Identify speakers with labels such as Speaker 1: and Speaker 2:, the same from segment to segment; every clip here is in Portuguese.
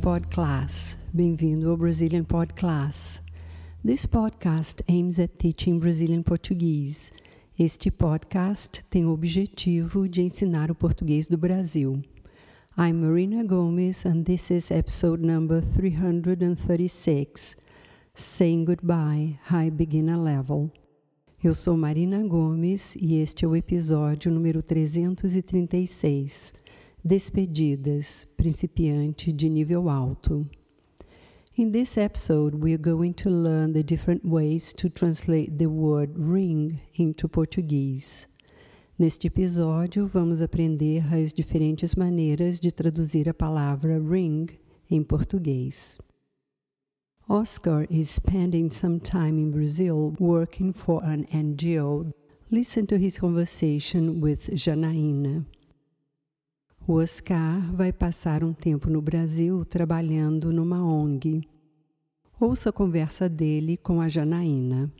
Speaker 1: Podclass. Bem-vindo ao Brazilian Podclass. This podcast aims at teaching Brazilian Portuguese. Este podcast tem o objetivo de ensinar o português do Brasil. I'm Marina Gomes and this is episode number 336, Saying Goodbye, High Beginner Level. Eu sou Marina Gomes e este é o episódio número 336, Despedidas, principiante de nível alto. In this episode, we are going to learn the different ways to translate the word ring into Portuguese. Neste episódio, vamos aprender as diferentes maneiras de traduzir a palavra ring em português. Oscar is spending some time in Brazil working for an NGO. Listen to his conversation with Janaína. O Oscar vai passar um tempo no Brasil trabalhando numa ONG. Ouça a conversa dele com a Janaína.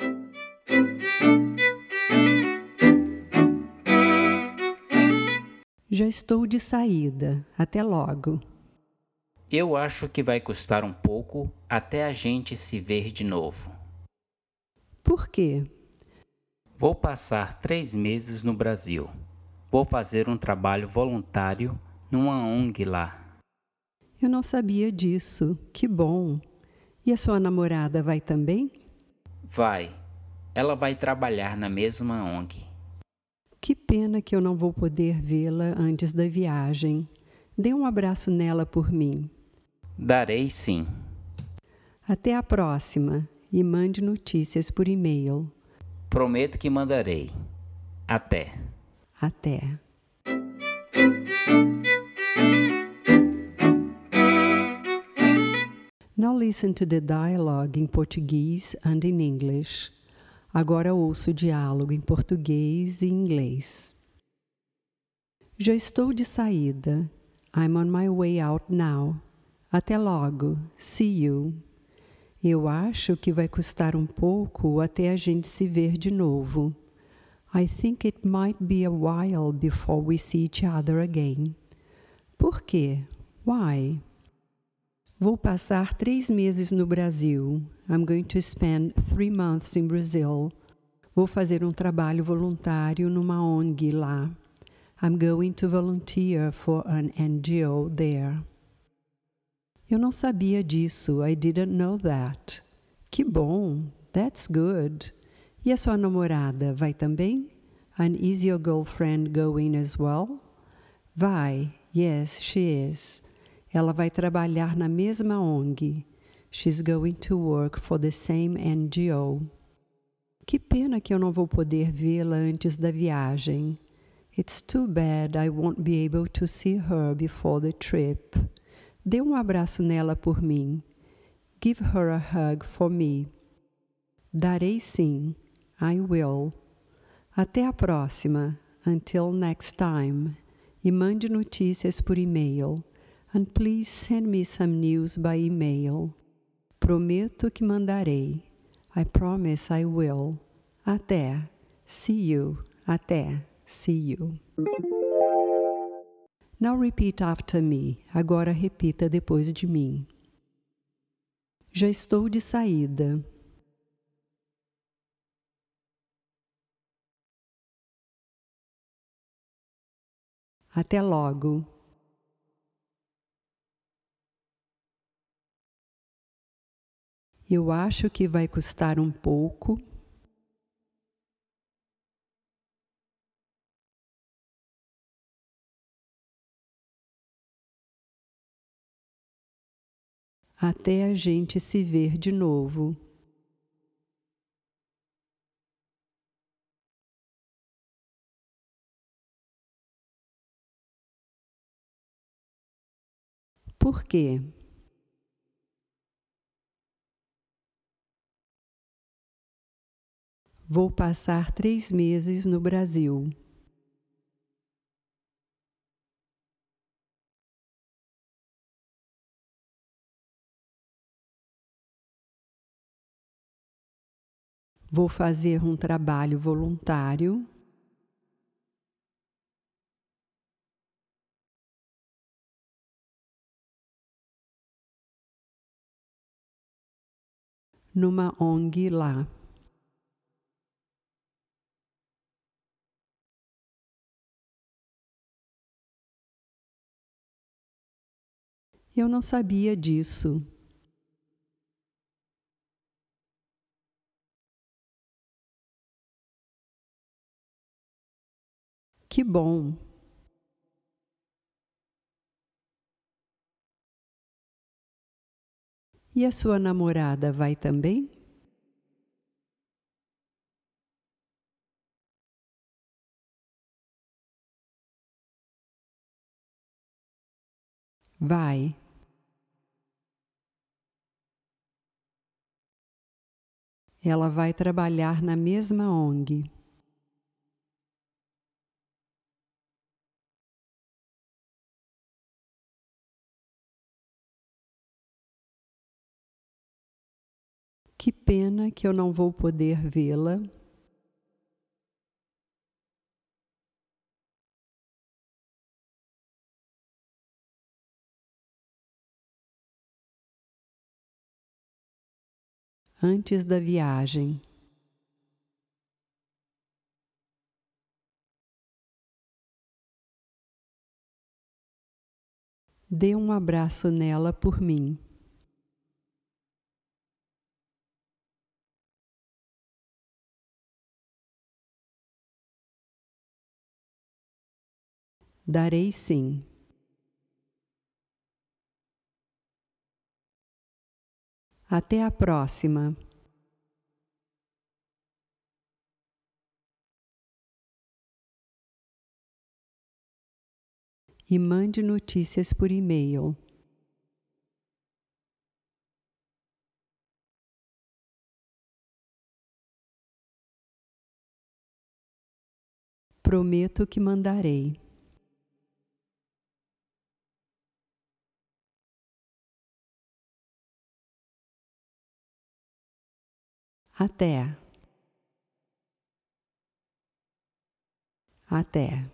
Speaker 1: Já estou de saída. Até logo.
Speaker 2: Eu acho que vai custar um pouco até a gente se ver de novo.
Speaker 1: Por quê?
Speaker 2: Vou passar 3 meses no Brasil. Vou fazer um trabalho voluntário numa ONG lá.
Speaker 1: Eu não sabia disso. Que bom. E a sua namorada vai também?
Speaker 2: Vai. Ela vai trabalhar na mesma ONG.
Speaker 1: Que pena que eu não vou poder vê-la antes da viagem. Dê um abraço nela por mim.
Speaker 2: Darei sim.
Speaker 1: Até a próxima e mande notícias por e-mail.
Speaker 2: Prometo que mandarei. Até.
Speaker 1: Até. Now listen to the dialogue in Portuguese and in English. Agora ouço o diálogo em português e inglês. Já estou de saída. I'm on my way out now. Até logo. See you. Eu acho que vai custar um pouco até a gente se ver de novo. I think it might be a while before we see each other again. Por quê? Why? Vou passar 3 meses no Brasil. I'm going to spend 3 months in Brazil. Vou fazer um trabalho voluntário numa ONG lá. I'm going to volunteer for an NGO there. Eu não sabia disso. I didn't know that. Que bom. That's good. E a sua namorada vai também? And is your girlfriend going as well? Vai. Yes, she is. Ela vai trabalhar na mesma ONG. She's going to work for the same NGO. Que pena que eu não vou poder vê-la antes da viagem. It's too bad I won't be able to see her before the trip. Dê um abraço nela por mim. Give her a hug for me. Darei sim. I will. Até a próxima. Until next time. E mande notícias por e-mail. And please send me some news by email. Prometo que mandarei. I promise I will. Até. See you. Até. See you. Now repeat after me. Agora repita depois de mim. Já estou de saída. Até logo. Eu acho que vai custar um pouco. Até a gente se ver de novo. Por quê? Vou passar 3 meses no Brasil. Vou fazer um trabalho voluntário. numa ONG lá. Eu não sabia disso. Que bom! E a sua namorada vai também? Vai. Ela vai trabalhar na mesma ONG. Que pena que eu não vou poder vê-la. Antes da viagem. Dê um abraço nela por mim. Darei sim. Até a próxima. E mande notícias por e-mail. Prometo que mandarei. Até. Até.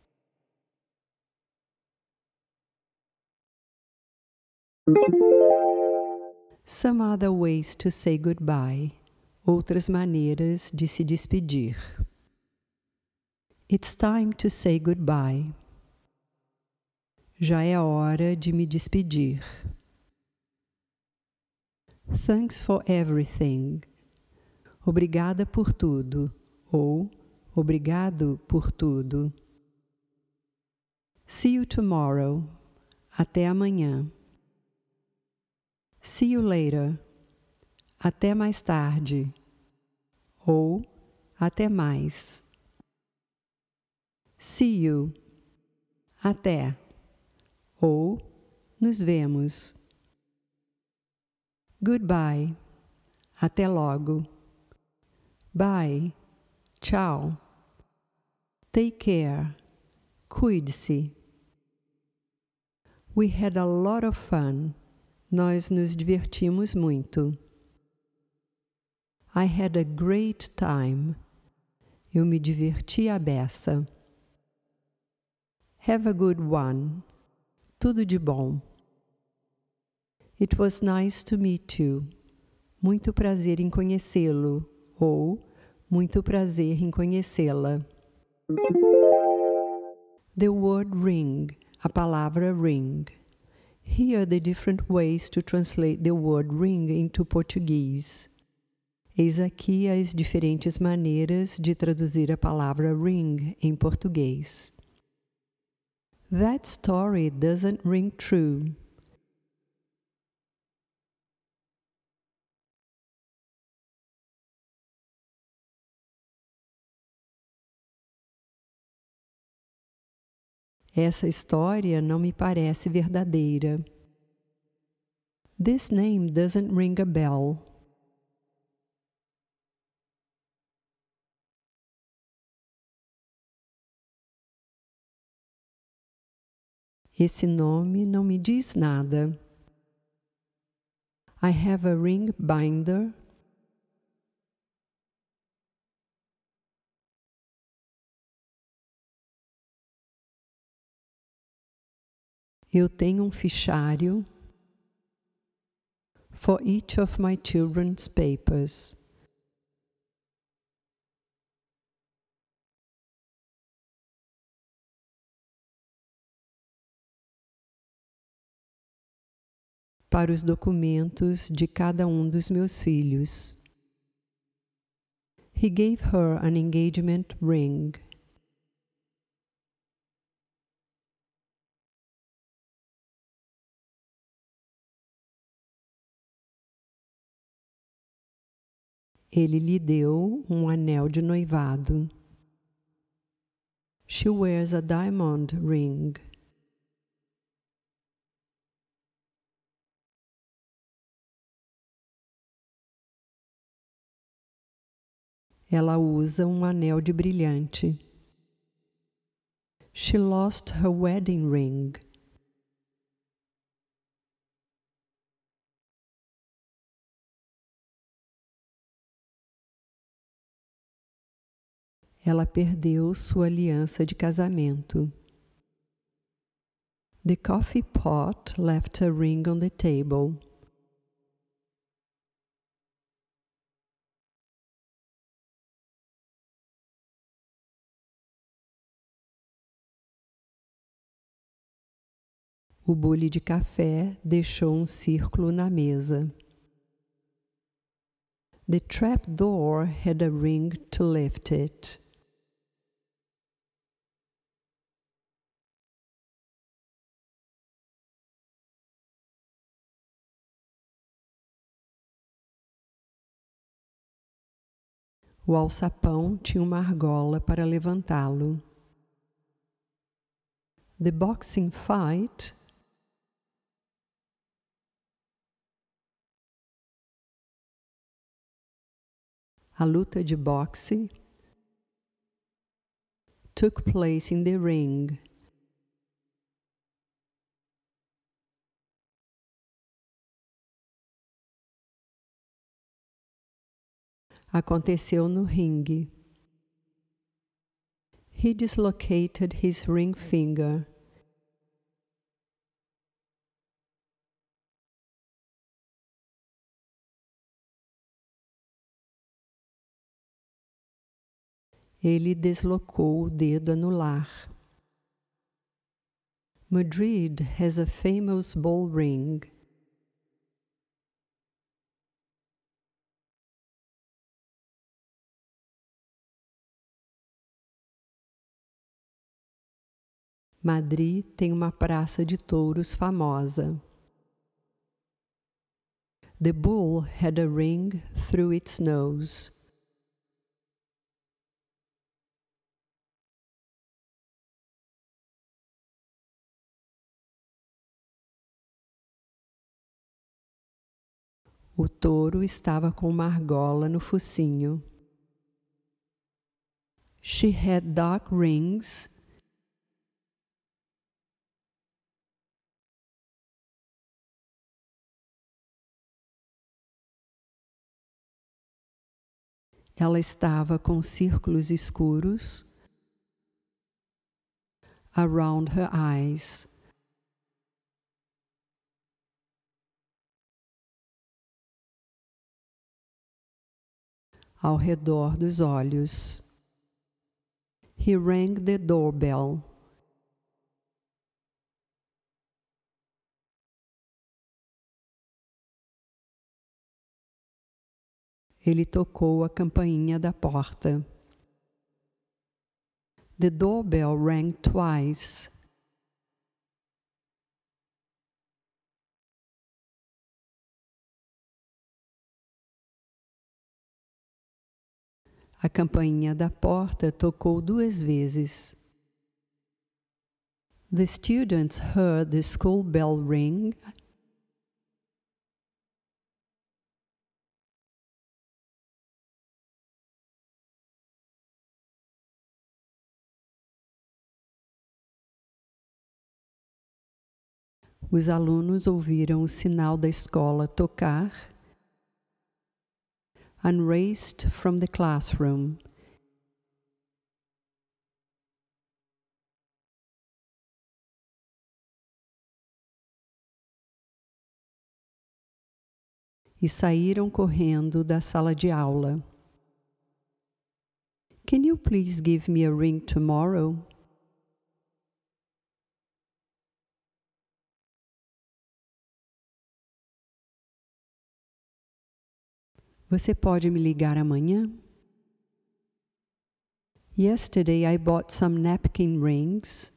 Speaker 1: Some other ways to say goodbye. Outras maneiras de se despedir. It's time to say goodbye. Já é hora de me despedir. Thanks for everything. Obrigada por tudo. Ou obrigado por tudo. See you tomorrow. Até amanhã. See you later. Até mais tarde. Ou até mais. See you. Até. Ou nos vemos. Goodbye. Até logo. Bye. Tchau. Take care. Cuide-se. We had a lot of fun. Nós nos divertimos muito. I had a great time. Eu me diverti à beça. Have a good one. Tudo de bom. It was nice to meet you. Muito prazer em conhecê-lo. Ou muito prazer em conhecê-la. The word ring. A palavra ring. Here are the different ways to translate the word ring into Portuguese. Eis aqui as diferentes maneiras de traduzir a palavra ring em português. That story doesn't ring true. Essa história não me parece verdadeira. This name doesn't ring a bell. Esse nome não me diz nada. I have a ring binder. Eu tenho um fichário. for each of my children's papers. Para os documentos de cada dos meus filhos. He gave her an engagement ring. Ele lhe deu anel de noivado. She wears a diamond ring. Ela usa anel de brilhante. She lost her wedding ring. Ela perdeu sua aliança de casamento. The coffee pot left a ring on the table. O bule de café deixou círculo na mesa. The trapdoor had a ring to lift it. O alçapão tinha uma argola para levantá-lo. The boxing fight a luta de boxe took place in the ring. Aconteceu no ringue. He dislocated his ring finger. Ele deslocou o dedo anular. Madrid has a famous bull ring. Madrid tem uma praça de touros famosa. The bull had a ring through its nose. O touro estava com uma argola no focinho. She had dark rings. Ela estava com círculos escuros around her eyes. Ao redor dos olhos. He rang the doorbell. Ele tocou a campainha da porta. The doorbell rang twice. A campainha da porta tocou 2 vezes. The students heard the school bell ring. Os alunos ouviram o sinal da escola tocar and raced from the classroom. e saíram correndo da sala de aula. Can you please give me a ring tomorrow? Você pode me ligar amanhã? Yesterday I bought some napkin rings.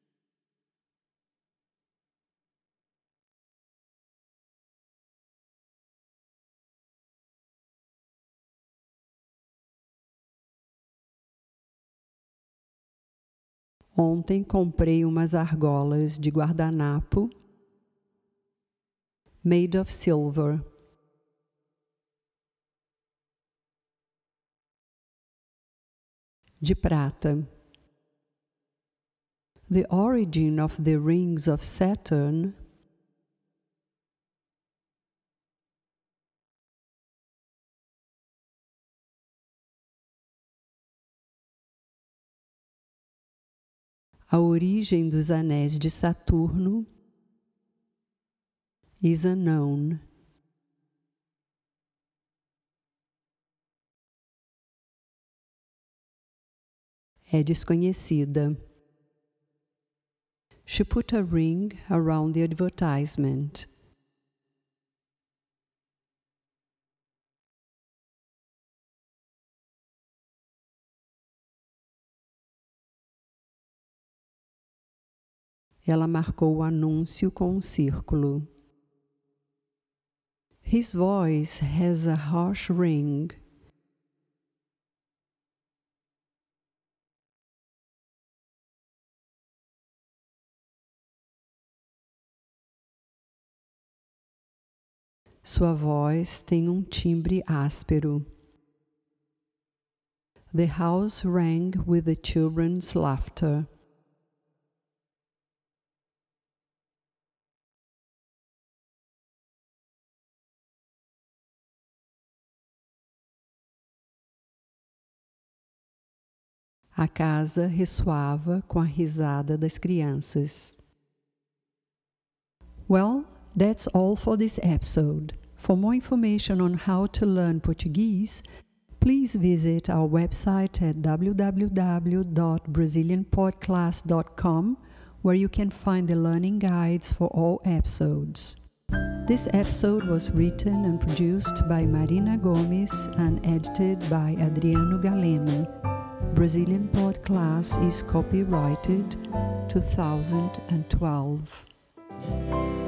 Speaker 1: Ontem comprei umas argolas de guardanapo made of silver. De prata. The origin of the rings of Saturn A origem dos anéis de Saturno is unknown. É desconhecida. She put a ring around the advertisement. Ela marcou o anúncio com um círculo. His voice has a harsh ring. Sua voz tem um timbre áspero. The house rang with the children's laughter. A casa ressoava com a risada das crianças. Well, that's all for this episode. For more information on how to learn Portuguese, please visit our website at www.brazilianpodclass.com, where you can find the learning guides for all episodes. This episode was written and produced by Marina Gomes and edited by Adriano Galeno. Brazilian Podcast is copyrighted 2012.